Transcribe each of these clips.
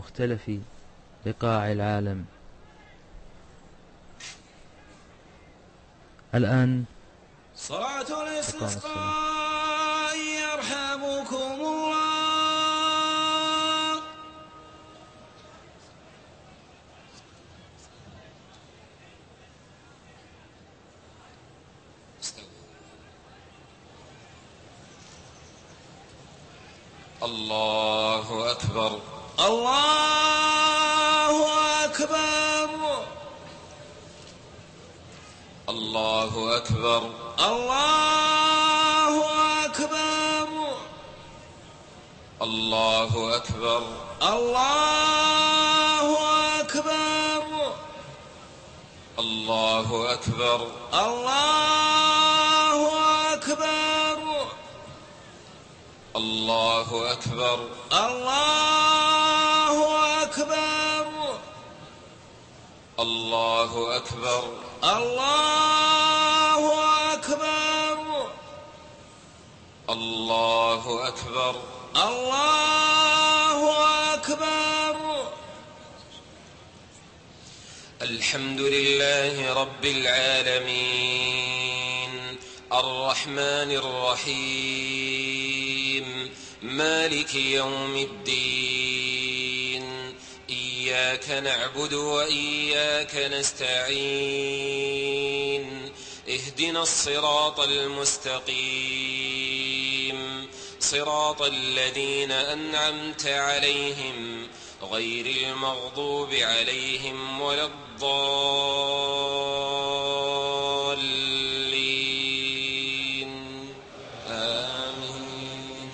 مختلف بقاع العالم. الآن صلاة الاستسقاء يرحمكم الله. الله أكبر الله أكبر الله أكبر الله أكبر الله أكبر الله أكبر الله أكبر الله أكبر الله أكبر الله أكبر الله أكبر الله أكبر الله أكبر الله أكبر. الحمد لله رب العالمين الرحمن الرحيم مالك يوم الدين. إياك نعبد وإياك نستعين. اهدنا الصراط المستقيم صراط الذين أنعمت عليهم غير المغضوب عليهم ولا الضالين. آمين.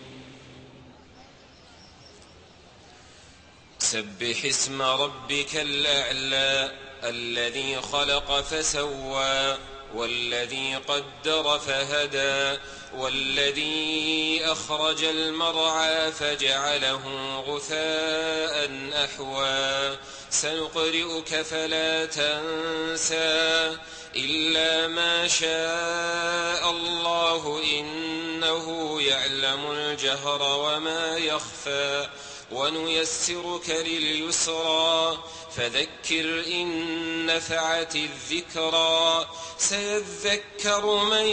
سبح اسم ربك الأعلى الذي خلق فسوى والذي قدر فهدى والذي أخرج المرعى فجعله غثاء أحوى. سنقرئك فلا تنسى إلا ما شاء الله إنه يعلم الجهر وما يخفى. ونيسرك لليسرى فذكر إن نفعت الذكرى. سيذكر من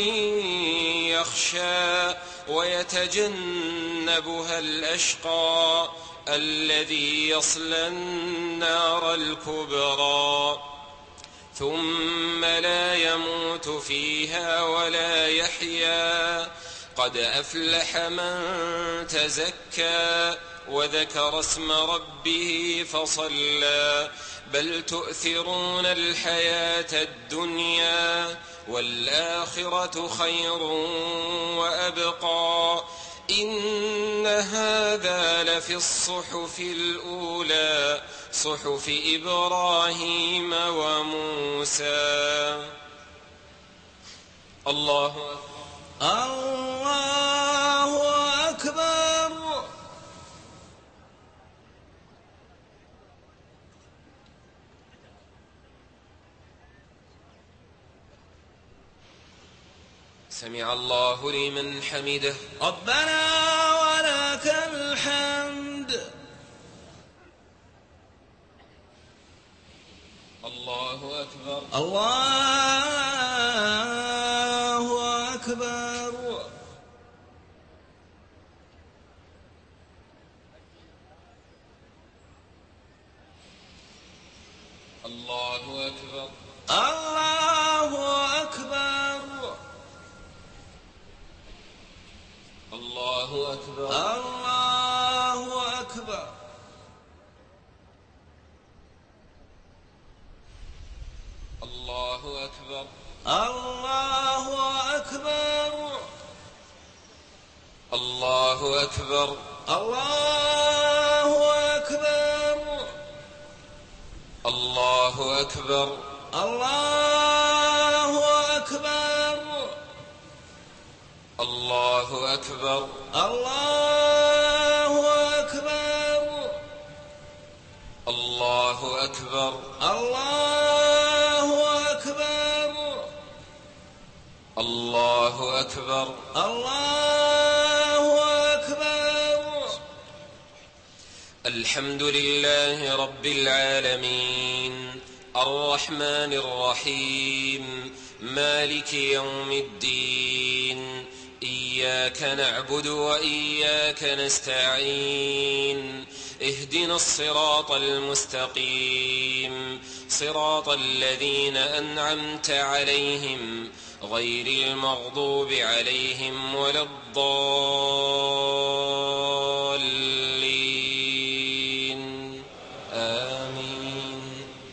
يخشى ويتجنبها الأشقى الذي يصلى النار الكبرى ثم لا يموت فيها ولا يحيا. قد أفلح من تزكى وذكر اسم ربه فصلى. بل تؤثرون الحياة الدنيا والآخرة خير وأبقى. إن هذا لفي الصحف الأولى صحف إبراهيم وموسى. الله أكبر. سمع الله لمن حمده ربنا ولك الحمد. الله أكبر الله أكبر. الله أكبر الله أكبر الله أكبر الله أكبر. الله أكبر الله أكبر الله أكبر الله أكبر الله أكبر الله أكبر الله أكبر الله أكبر الله أكبر الله أكبر الله أكبر الله أكبر. الحمد لله رب العالمين الرحمن الرحيم مالك يوم الدين إياك نعبد وإياك نستعين اهدنا الصراط المستقيم صراط الذين أنعمت عليهم غير المغضوب عليهم ولا الضالين آمين.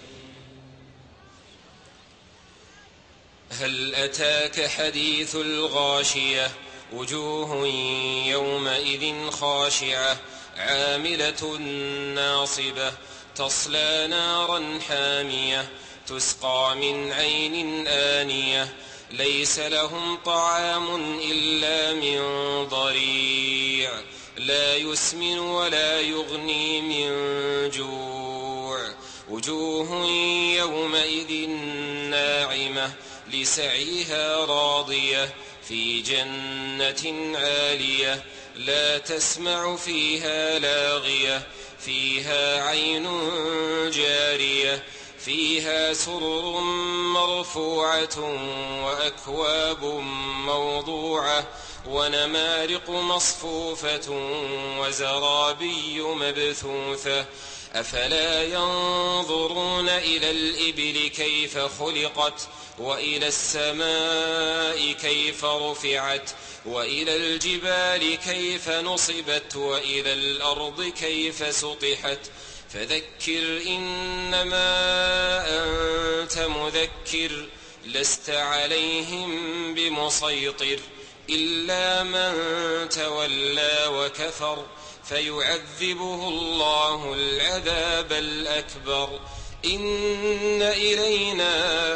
هل أتاك حديث الغاشية وجوه يومئذ خاشعة عاملة ناصبة تصلى نارا حامية تسقى من عين آنية ليس لهم طعام إلا من ضريع لا يسمن ولا يغني من جوع وجوه يومئذ ناعمة لسعيها راضية في جنة عالية لا تسمع فيها لاغية فيها عين جارية فيها سرر مرفوعة وأكواب موضوعة ونمارق مصفوفة وزرابي مبثوثة أفلا ينظرون إلى الإبل كيف خلقت وإلى السماء كيف رفعت وإلى الجبال كيف نصبت وإلى الأرض كيف سطحت فذكر إنما أنت مذكر لست عليهم بمسيطر إلا من تولى وكفر فيعذبه الله العذاب الأكبر إن إلينا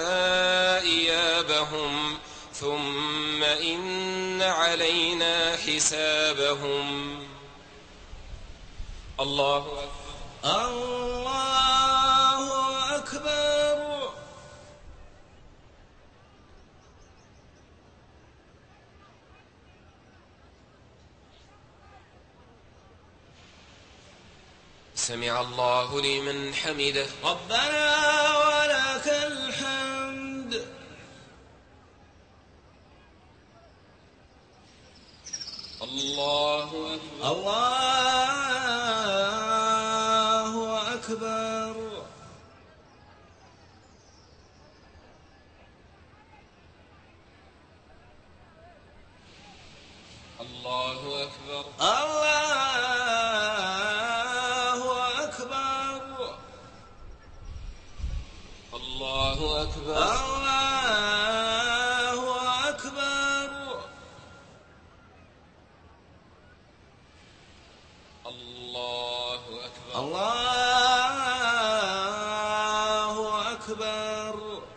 إيابهم ثم إن علينا حسابهم. الله أكبر الله أكبر. سمع الله لمن حمده ربنا ولك الحمد. الله أكبر الله أكبر. الله أكبر الله أكبر. الله أكبر الله أكبر. الله أكبر الله أكبر.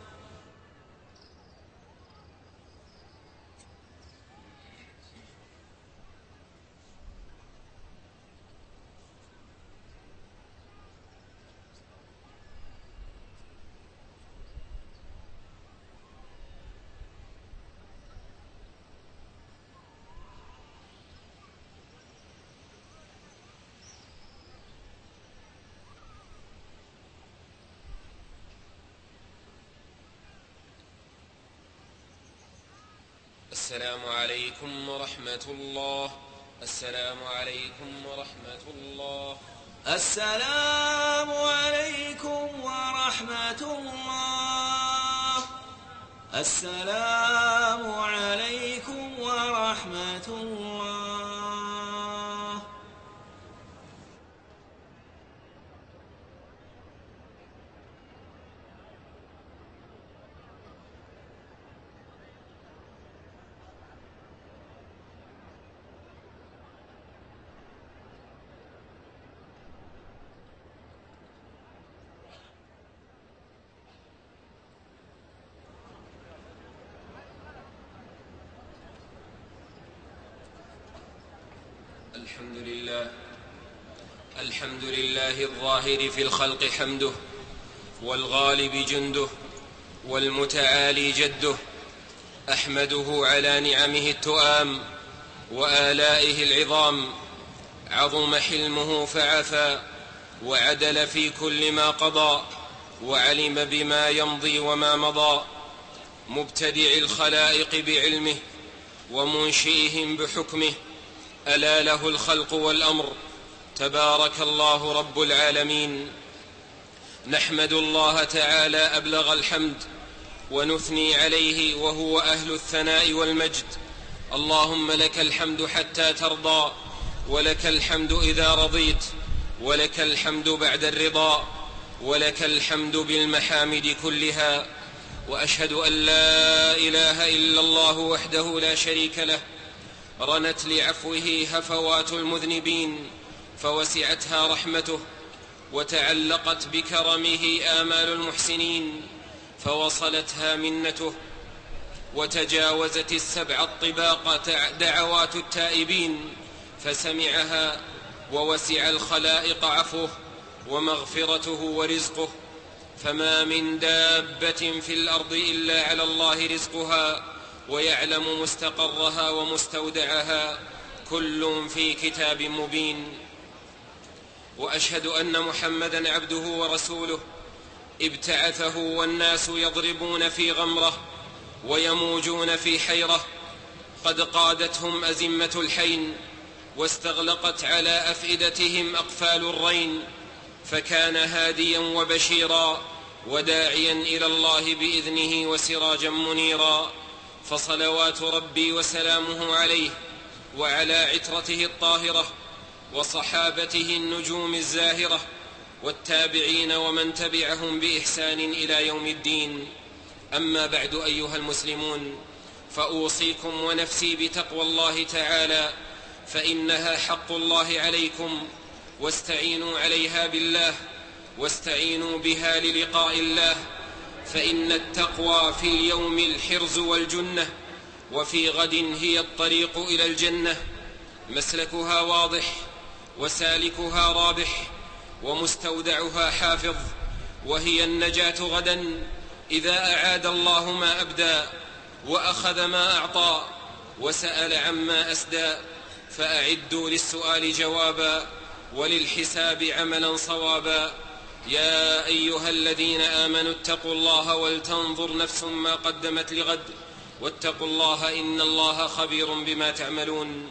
السلام عليكم ورحمة الله. السلام عليكم ورحمة الله. السلام عليكم ورحمة الله. السلام عليكم ورحمة الله. الحمد لله الظاهر في الخلق حمده والغالب جنده والمتعالي جده. أحمده على نعمه التؤام وآلائه العظام. عظم حلمه فعفى وعدل في كل ما قضى، وعلم بما يمضي وما مضى، مبتدع الخلائق بعلمه ومنشئهم بحكمه، ألا له الخلق والأمر، تبارك الله رب العالمين. نحمد الله تعالى أبلغ الحمد ونثني عليه وهو أهل الثناء والمجد. اللهم لك الحمد حتى ترضى، ولك الحمد إذا رضيت، ولك الحمد بعد الرضا، ولك الحمد بالمحامد كلها. وأشهد أن لا إله إلا الله وحده لا شريك له، رنت لعفوه هفوات المذنبين فوسعتها رحمته، وتعلقت بكرمه آمال المحسنين فوصلتها منته، وتجاوزت السبع الطباق دعوات التائبين فسمعها، ووسع الخلائق عفوه ومغفرته ورزقه. فما من دابة في الأرض إلا على الله رزقها ويعلم مستقرها ومستودعها، كل في كتاب مبين. وأشهد أن محمدًا عبده ورسوله ابتعثه والناس يضربون في غمرة ويموجون في حيرة، قد قادتهم أزمة الحين واستغلقت على أفئدتهم أقفال الرين، فكان هاديا وبشيرا وداعيا إلى الله بإذنه وسراجا منيرا. فصلوات ربي وسلامه عليه وعلى عترته الطاهرة وصحابته النجوم الزاهرة والتابعين ومن تبعهم بإحسان إلى يوم الدين. أما بعد، أيها المسلمون، فأوصيكم ونفسي بتقوى الله تعالى، فإنها حق الله عليكم، واستعينوا عليها بالله، واستعينوا بها للقاء الله، فإن التقوى في اليوم الحرز والجنة، وفي غد هي الطريق إلى الجنة، مسلكها واضح وسالكها رابح ومستودعها حافظ، وهي النجاة غدا إذا أعاد الله ما أبدى وأخذ ما أعطى وسأل عما أسدى. فأعدوا للسؤال جوابا وللحساب عملا صوابا. يا أيها الذين آمنوا اتقوا الله ولتنظر نفس ما قدمت لغد، واتقوا الله إن الله خبير بما تعملون.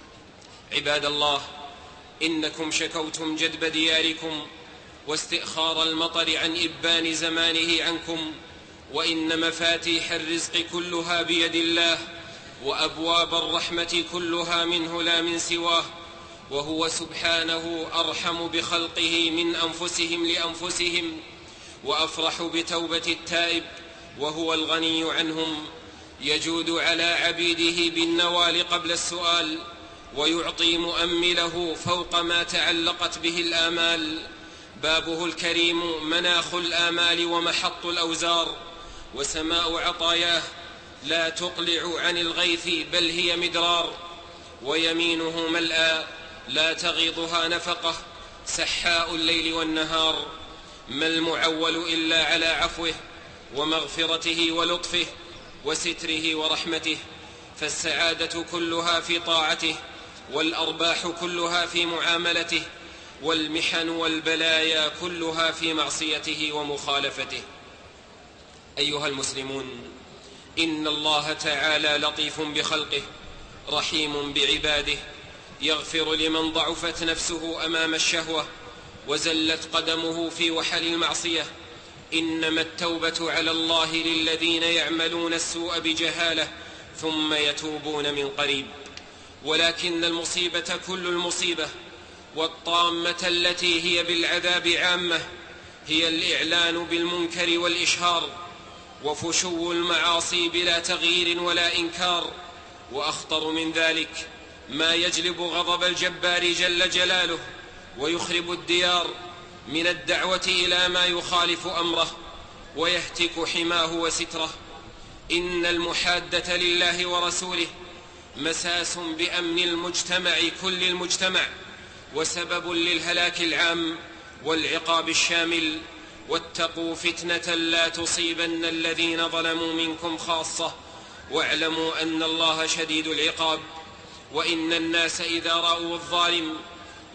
عباد الله، إنكم شكوتم جدب دياركم واستئخار المطر عن إبان زمانه عنكم، وإن مفاتيح الرزق كلها بيد الله، وأبواب الرحمة كلها منه لا من سواه، وهو سبحانه أرحم بخلقه من أنفسهم لأنفسهم، وأفرح بتوبة التائب، وهو الغني عنهم، يجود على عبيده بالنوال قبل السؤال، ويعطي مؤمله فوق ما تعلقت به الآمال. بابه الكريم مناخ الآمال ومحط الأوزار، وسماء عطاياه لا تقلع عن الغيث بل هي مدرار، ويمينه ملأى لا تغيضها نفقة، سحاء الليل والنهار. ما المعول إلا على عفوه ومغفرته ولطفه وستره ورحمته، فالسعادة كلها في طاعته، والأرباح كلها في معاملته، والمحن والبلايا كلها في معصيته ومخالفته. أيها المسلمون، إن الله تعالى لطيف بخلقه رحيم بعباده، يغفر لمن ضعفت نفسه أمام الشهوة وزلت قدمه في وحل المعصية. إنما التوبة على الله للذين يعملون السوء بجهالة ثم يتوبون من قريب. ولكن المصيبة كل المصيبة والطامة التي هي بالعذاب عامة هي الإعلان بالمنكر والإشهار، وفشو المعاصي بلا تغيير ولا إنكار. وأخطر من ذلك ما يجلب غضب الجبار جل جلاله ويخرب الديار من الدعوة إلى ما يخالف أمره ويهتك حماه وستره. إن المحادة لله ورسوله مساس بأمن المجتمع كل المجتمع، وسبب للهلاك العام والعقاب الشامل. واتقوا فتنة لا تصيبن الذين ظلموا منكم خاصة، واعلموا أن الله شديد العقاب. وإن الناس إذا رأوا الظالم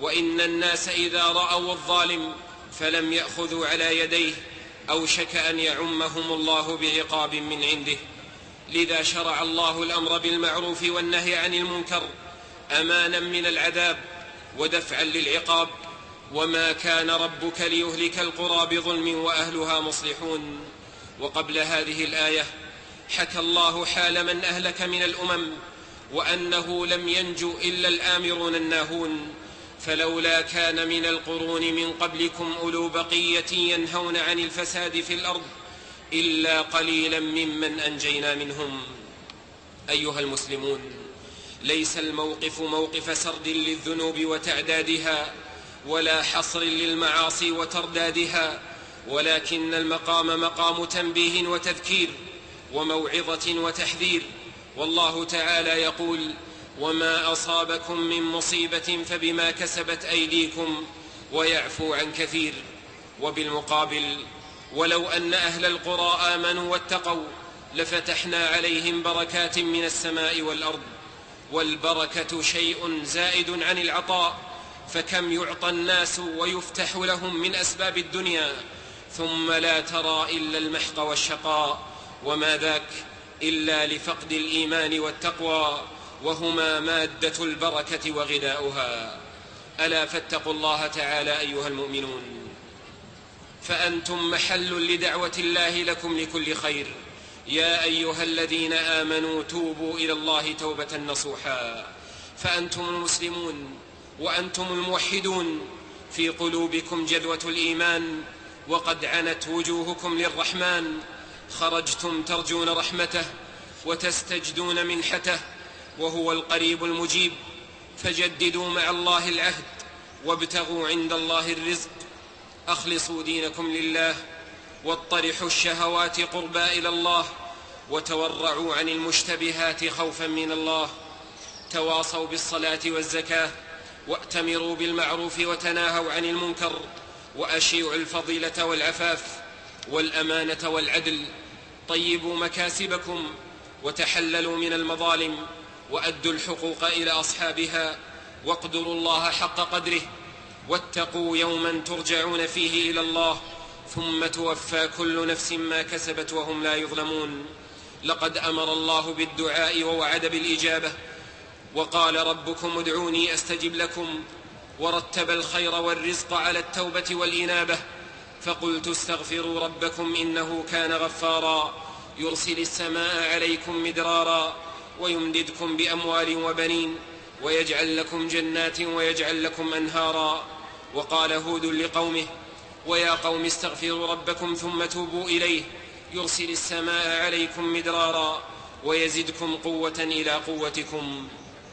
وإن الناس إذا رأوا الظالم فلم يأخذوا على يديه أوشك أن يعمهم الله بعقاب من عنده. لذا شرع الله الأمر بالمعروف والنهي عن المنكر أمانا من العذاب ودفعا للعقاب. وما كان ربك ليهلك القرى بظلم وأهلها مصلحون. وقبل هذه الآية حكى الله حال من أهلك من الأمم وأنه لم ينجو إلا الآمرون الناهون. فلولا كان من القرون من قبلكم أولو بقية ينهون عن الفساد في الأرض إلا قليلا ممن أنجينا منهم. أيها المسلمون، ليس الموقف موقف سرد للذنوب وتعدادها ولا حصر للمعاصي وتردادها، ولكن المقام مقام تنبيه وتذكير وموعظة وتحذير. والله تعالى يقول: وما أصابكم من مصيبة فبما كسبت أيديكم ويعفو عن كثير. وبالمقابل، ولو أن أهل القرى آمنوا واتقوا لفتحنا عليهم بركات من السماء والأرض. والبركة شيء زائد عن العطاء، فكم يعطى الناس ويفتح لهم من أسباب الدنيا ثم لا ترى إلا المحق والشقاء، وما ذاك إلا لفقد الإيمان والتقوى، وهما مادة البركة وغذاؤها. ألا فاتقوا الله تعالى أيها المؤمنون، فأنتم محل لدعوة الله لكم لكل خير. يا أيها الذين آمنوا توبوا إلى الله توبة نصوحا. فأنتم المسلمون وأنتم الموحدون في قلوبكم جذوة الإيمان، وقد عنت وجوهكم للرحمن، خرجتم ترجون رحمته وتستجدون منحته، وهو القريب المجيب. فجددوا مع الله العهد وابتغوا عند الله الرزق. أخلصوا دينكم لله واطرحوا الشهوات قربا إلى الله، وتورعوا عن المشتبهات خوفا من الله. تواصوا بالصلاة والزكاة، وأتمروا بالمعروف وتناهوا عن المنكر، وأشيعوا الفضيلة والعفاف والأمانة والعدل. طيبوا مكاسبكم وتحللوا من المظالم، وأدوا الحقوق إلى أصحابها، واقدروا الله حق قدره. واتقوا يوما ترجعون فيه إلى الله ثم توفى كل نفس ما كسبت وهم لا يظلمون. لقد أمر الله بالدعاء ووعد بالإجابة، وقال: ربكم ادعوني أستجب لكم، ورتب الخير والرزق على التوبة والإنابة. فقلت استغفروا ربكم إنه كان غفارا، يرسل السماء عليكم مدرارا، ويمددكم بأموال وبنين، ويجعل لكم جنات ويجعل لكم أنهارا. وقال هود لقومه: ويا قوم استغفروا ربكم ثم توبوا إليه يرسل السماء عليكم مدرارا ويزدكم قوة إلى قوتكم.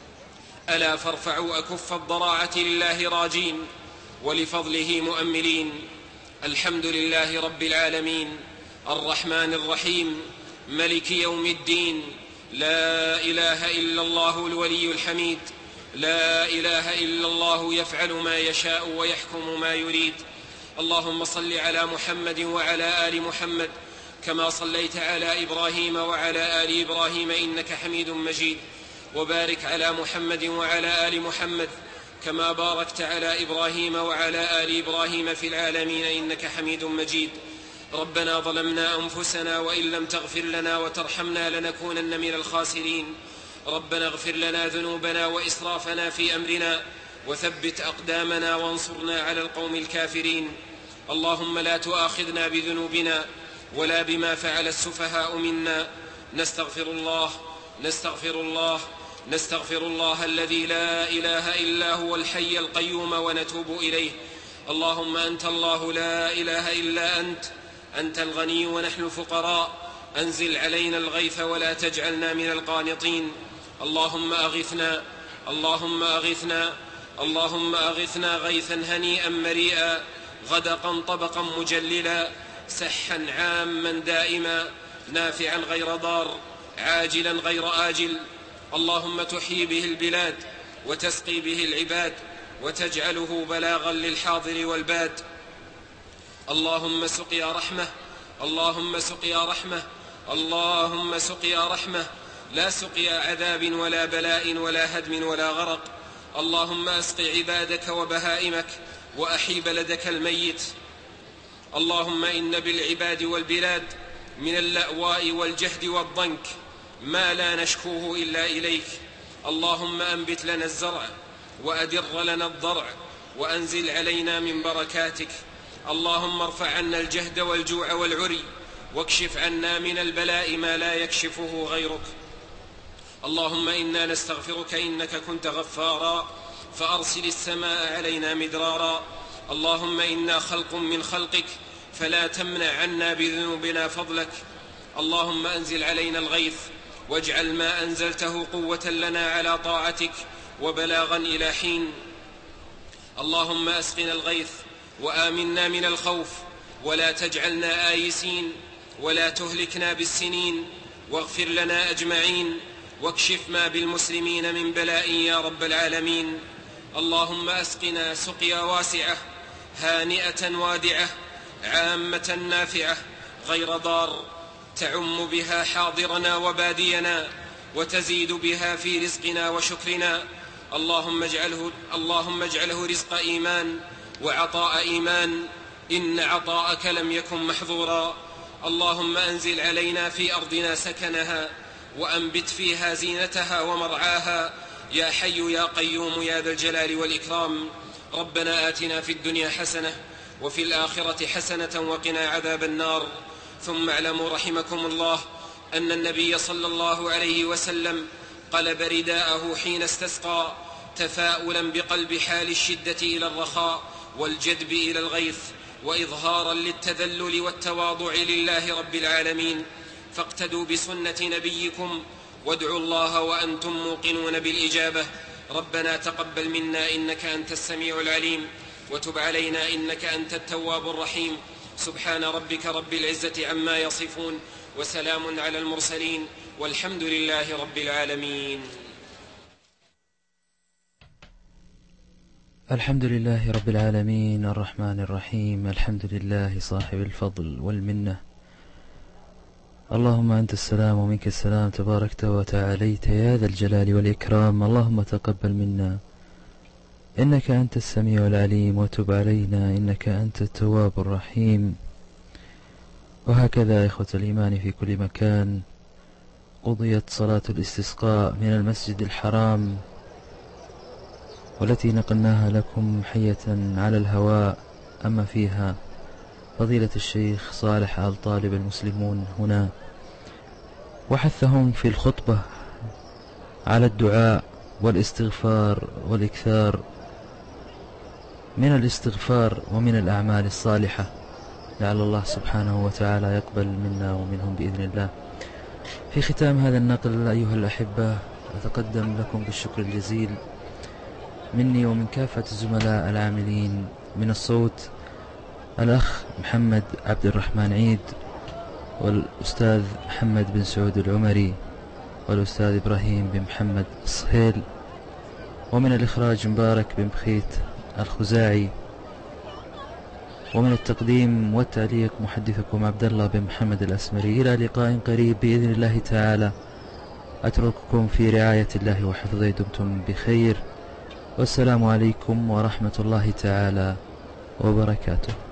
ألا فارفعوا أكف الضراعة لله راجين، ولفضله مؤملين. الحمد لله رب العالمين، الرحمن الرحيم، ملك يوم الدين. لا إله إلا الله الولي الحميد، لا إله إلا الله يفعل ما يشاء ويحكم ما يريد. اللهم صل على محمد وعلى آل محمد كما صليت على إبراهيم وعلى آل إبراهيم إنك حميد مجيد. وبارك على محمد وعلى آل محمد كما باركت على إبراهيم وعلى آل إبراهيم في العالمين إنك حميد مجيد. ربنا ظلمنا أنفسنا وإن لم تغفر لنا وترحمنا لنكونن من الخاسرين. ربنا اغفر لنا ذنوبنا وإسرافنا في أمرنا وثبت أقدامنا وانصرنا على القوم الكافرين. اللهم لا تؤاخذنا بذنوبنا ولا بما فعل السفهاء منا. نستغفر الله الذي لا إله إلا هو الحي القيوم ونتوب إليه. اللهم أنت الله لا إله إلا أنت الغني ونحن الفقراء. أنزل علينا الغيث ولا تجعلنا من القانطين. اللهم أغثنا غيثا هنيئا مريئا، غدقا طبقا مجللا، سحا عاما دائما، نافعا غير ضار، عاجلا غير آجل. اللهم تحيي به البلاد وتسقي به العباد وتجعله بلاغا للحاضر والباد. اللهم سقيا رحمة، لا سقيا عذاب ولا بلاء ولا هدم ولا غرق. اللهم أسق عبادك وبهائمك وأحي بلدك الميت. اللهم إن بالعباد والبلاد من اللأواء والجهد والضنك ما لا نشكوه إلا إليك. اللهم أنبت لنا الزرع وأدر لنا الضرع وأنزل علينا من بركاتك. اللهم ارفع عنا الجهد والجوع والعري واكشف عنا من البلاء ما لا يكشفه غيرك. اللهم إنا نستغفرك إنك كنت غفارا فأرسل السماء علينا مدرارا. اللهم إنا خلق من خلقك فلا تمنع عنا بذنوبنا فضلك. اللهم أنزل علينا الغيث واجعل ما أنزلته قوة لنا على طاعتك وبلاغا إلى حين. اللهم أسقنا الغيث وآمنا من الخوف ولا تجعلنا آيسين ولا تهلكنا بالسنين واغفر لنا أجمعين واكشف ما بالمسلمين من بلاء يا رب العالمين. اللهم أسقنا سقيا واسعة هانئة وادعة عامة نافعة غير ضار تعم بها حاضرنا وتزيد بها في رزقنا وشكرنا. اللهم اجعله رزق إيمان وعطاء إيمان إن عطاءك لم يكن محظورا. اللهم أنزل علينا في أرضنا سكنها وأنبت فيها زينتها ومرعاها يا حي يا قيوم يا ذا الجلال والإكرام. ربنا آتنا في الدنيا حسنة وفي الآخرة حسنة وقنا عذاب النار. ثم اعلموا رحمكم الله أن النبي صلى الله عليه وسلم قلب رداءه حين استسقى تفاؤلا بقلب حال الشدة إلى الرخاء والجدب إلى الغيث وإظهارا للتذلل والتواضع لله رب العالمين. فاقتدوا بسنة نبيكم وادعوا الله وأنتم موقنون بالإجابة. ربنا تقبل منا إنك أنت السميع العليم وتب علينا إنك أنت التواب الرحيم. سبحان ربك رب العزة عما يصفون وسلام على المرسلين والحمد لله رب العالمين. الحمد لله رب العالمين الرحمن الرحيم. الحمد لله صاحب الفضل والمنة. اللهم أنت السلام ومنك السلام تباركت وتعاليت يا ذا الجلال والإكرام. اللهم تقبل منا إنك أنت السميع العليم وتب علينا إنك أنت التواب الرحيم. وهكذا إخوة الإيمان في كل مكان قضيت صلاة الاستسقاء من المسجد الحرام والتي نقلناها لكم حية على الهواء. أما فيها فضيلة الشيخ صالح آل طالب المسلمون هنا وحثهم في الخطبة على الدعاء والاستغفار والإكثار من الاستغفار ومن الأعمال الصالحة لعل الله سبحانه وتعالى يقبل منا ومنهم بإذن الله. في ختام هذا النقل أيها الأحبة أتقدم لكم بالشكر الجزيل مني ومن كافة الزملاء العاملين من الصوت الأخ محمد عبد الرحمن عيد والأستاذ محمد بن سعود العمري والأستاذ إبراهيم بن محمد الصهيل، ومن الإخراج مبارك بن بخيت الخزاعي، ومن التقديم والتعليق محدثكم عبد الله بن محمد الأسمري. إلى لقاء قريب بإذن الله تعالى. أترككم في رعاية الله وحفظه. دمتم بخير والسلام عليكم ورحمة الله تعالى وبركاته.